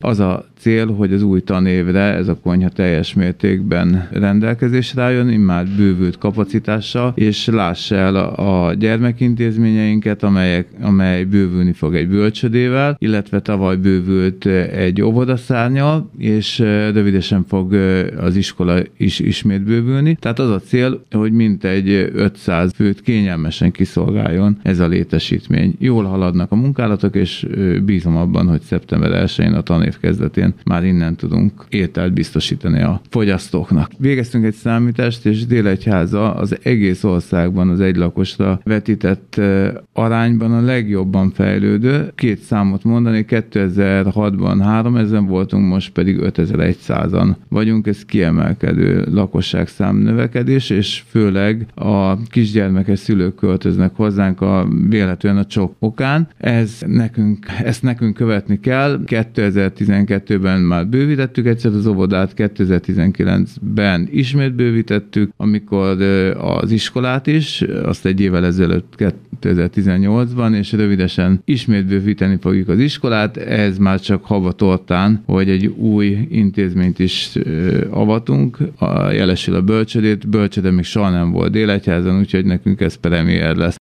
az a cél, hogy az új tanévre ez a konyha teljes mértékben rendelkezésre álljon, immár bővült kapacitással, és lássa el a gyermekintézményeinket, amely bővülni fog egy bölcsödével, illetve tavaly bővült egy óvodaszárnnyal, és rövidesen fog az iskola is ismét bővülni. Tehát az a cél, hogy mintegy 500 főt kényelmesen kiszolgáljon ez a létesítmény. Jól haladnak a munkálatok, és bízom abban, hogy szeptember 1-én a tanév kezdetén már innen tudunk ételt biztosítani a fogyasztóknak. Végeztünk egy számítást, és Délegyháza az egész országban az egy lakosra vetített arányban a legjobban fejlődő. Két számot mondani, 2006-ban 3000 voltunk, most pedig 5100-an vagyunk, ez kiemelkedő lakosságszám növekedés, és főleg a kisgyermekes szülők költöznek hozzánk véletlenül a csok okán. Ezt nekünk követni kell. 2012-ben már bővítettük egyszer az óvodát, 2019-ben ismét bővítettük, amikor az iskolát is, azt egy évvel ezelőtt 2018-ban, és rövidesen ismét bővíteni fogjuk az iskolát. Ez már csak havatortán, hogy egy új intézményt is avatunk, jelesül a bölcsödét. Bölcsöde még soha nem volt Délegyházan, úgyhogy nekünk ez premier lesz.